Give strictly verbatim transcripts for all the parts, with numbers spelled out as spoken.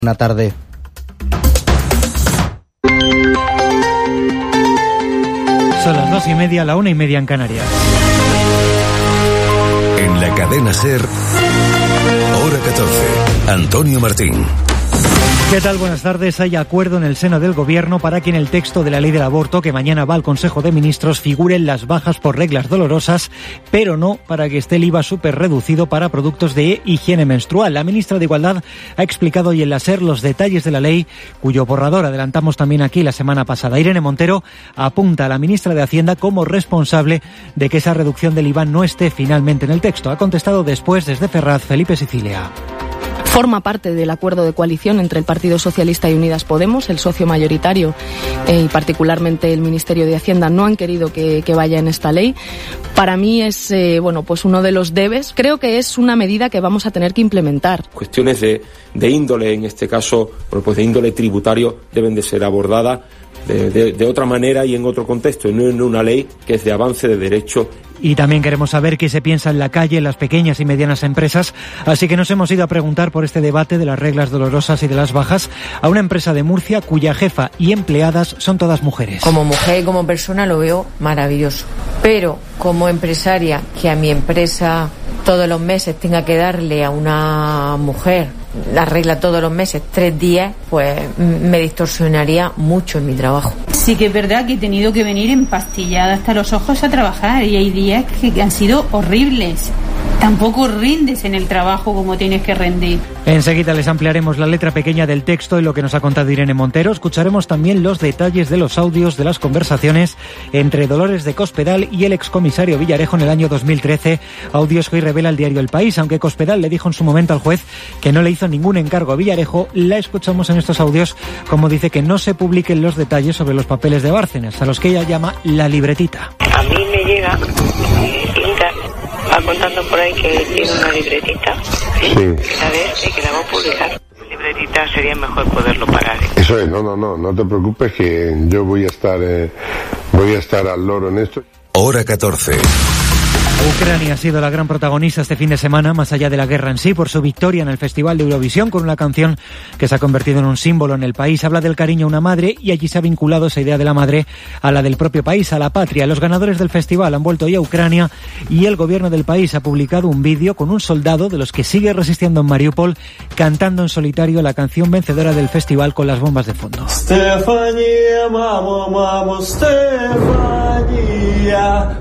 Una tarde. Son las dos y media, la una y media en Canarias. En la cadena SER, hora catorce, Antonio Martín. ¿Qué tal? Buenas tardes. Hay acuerdo en el seno del Gobierno para que en el texto de la ley del aborto, que mañana va al Consejo de Ministros, figuren las bajas por reglas dolorosas, pero no para que esté el I V A súper reducido para productos de higiene menstrual. La ministra de Igualdad ha explicado hoy en la SER los detalles de la ley, cuyo borrador adelantamos también aquí la semana pasada. Irene Montero apunta a la ministra de Hacienda como responsable de que esa reducción del I V A no esté finalmente en el texto. Ha contestado después desde Ferraz Felipe Sicilia. Forma parte del acuerdo de coalición entre el Partido Socialista y Unidas Podemos. El socio mayoritario eh, y particularmente el Ministerio de Hacienda no han querido que, que vaya en esta ley. Para mí es eh, bueno, pues uno de los debes. Creo que es una medida que vamos a tener que implementar. Cuestiones de, de índole, en este caso, pues de índole tributario, deben de ser abordadas de, de, de otra manera y en otro contexto, y no en una ley que es de avance de derecho. Y también queremos saber qué se piensa en la calle, en las pequeñas y medianas empresas, así que nos hemos ido a preguntar por este debate de las reglas dolorosas y de las bajas a una empresa de Murcia cuya jefa y empleadas son todas mujeres. Como mujer y como persona lo veo maravilloso, pero como empresaria, que a mi empresa todos los meses tenga que darle a una mujer la regla todos los meses, tres días, pues me distorsionaría mucho en mi trabajo. Sí que es verdad que he tenido que venir empastillada hasta los ojos a trabajar y hay días que han sido horribles. Tampoco rindes en el trabajo como tienes que rendir. Enseguida les ampliaremos la letra pequeña del texto y lo que nos ha contado Irene Montero. Escucharemos también los detalles de los audios de las conversaciones entre Dolores de Cospedal y el excomisario Villarejo en el año dos mil trece. Audios que hoy revela el diario El País. Aunque Cospedal le dijo en su momento al juez que no le hizo ningún encargo a Villarejo, la escuchamos en estos audios como dice que no se publiquen los detalles sobre los papeles de Bárcenas, a los que ella llama la libretita. A mí me llega Linda va contando por ahí que tiene una libretita, sí, ¿sabes? Y que la va a publicar. Libretita sería mejor poderlo parar. Eso es, no, no, no, no te preocupes que yo voy a estar, eh, voy a estar al loro en esto. Hora catorce. Ucrania ha sido la gran protagonista este fin de semana, más allá de la guerra en sí, por su victoria en el Festival de Eurovisión con una canción que se ha convertido en un símbolo en el país. Habla del cariño a una madre y allí se ha vinculado esa idea de la madre a la del propio país, a la patria. Los ganadores del festival han vuelto hoy a Ucrania y el gobierno del país ha publicado un vídeo con un soldado de los que sigue resistiendo en Mariupol cantando en solitario la canción vencedora del festival con las bombas de fondo. Stefania, mamo, mamo, Stefania,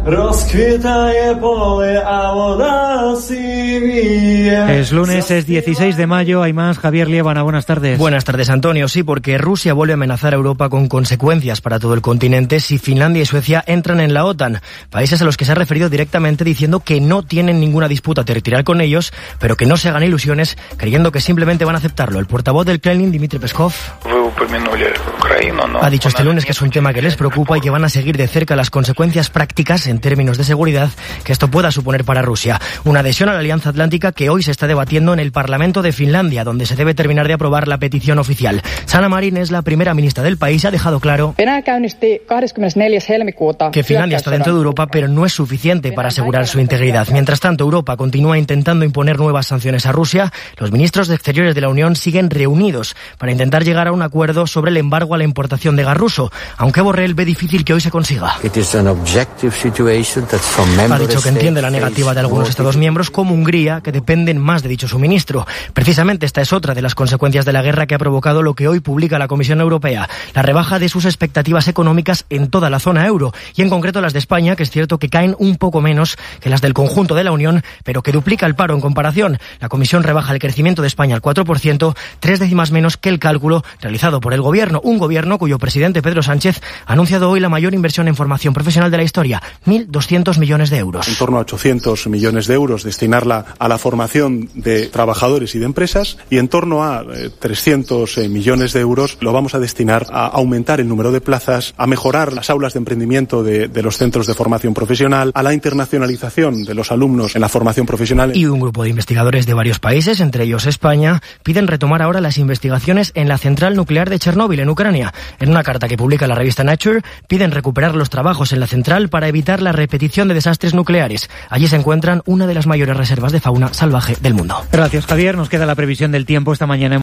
es lunes, es dieciséis de mayo, hay más. Javier Liébana, buenas tardes. Buenas tardes, Antonio. Sí, porque Rusia vuelve a amenazar a Europa con consecuencias para todo el continente si Finlandia y Suecia entran en la OTAN, países a los que se ha referido directamente diciendo que no tienen ninguna disputa territorial con ellos, pero que no se hagan ilusiones creyendo que simplemente van a aceptarlo. El portavoz del Kremlin, Dmitry Peskov, ha dicho este lunes que es un tema que les preocupa y que van a seguir de cerca las consecuencias prácticas en términos de seguridad que esto pueda suponer para Rusia. Una adhesión a la Alianza Atlántica que hoy se está debatiendo en el Parlamento de Finlandia, donde se debe terminar de aprobar la petición oficial. Sanna Marin es la primera ministra del país y ha dejado claro que Finlandia está dentro de Europa, pero no es suficiente para asegurar su integridad. Mientras tanto, Europa continúa intentando imponer nuevas sanciones a Rusia. Los ministros de Exteriores de la Unión siguen reunidos para intentar llegar a un acuerdo sobre el embargo a la importación de gas ruso, aunque Borrell ve difícil que hoy se consiga. Ha dicho que entiende la negativa de algunos Estados miembros, como Hungría, que dependen más de dicho suministro. Precisamente esta es otra de las consecuencias de la guerra que ha provocado lo que hoy publica la Comisión Europea, la rebaja de sus expectativas económicas en toda la zona euro, y en concreto las de España, que es cierto que caen un poco menos que las del conjunto de la Unión, pero que duplica el paro en comparación. La Comisión rebaja el crecimiento de España al cuatro por ciento, tres décimas menos que el cálculo realizado por el Gobierno, un Gobierno cuyo presidente Pedro Sánchez ha anunciado hoy la mayor inversión en formación profesional de la historia, mil doscientos millones de euros. En torno a ochocientos millones de euros, destinarla a la formación de trabajadores y de empresas, y en torno a eh, trescientos eh, millones de euros lo vamos a destinar a aumentar el número de plazas, a mejorar las aulas de emprendimiento de, de los centros de formación profesional, a la internacionalización de los alumnos en la formación profesional. Y un grupo de investigadores de varios países, entre ellos España, piden retomar ahora las investigaciones en la central nuclear de Chernóbil, en Ucrania. En una carta que publica la revista Nature, piden recuperar los trabajos en la central para evitar la repetición de desastres nucleares. Allí se encuentran una de las mayores reservas de fauna salvaje del mundo. Gracias, Javier. Nos queda la previsión del tiempo esta mañana.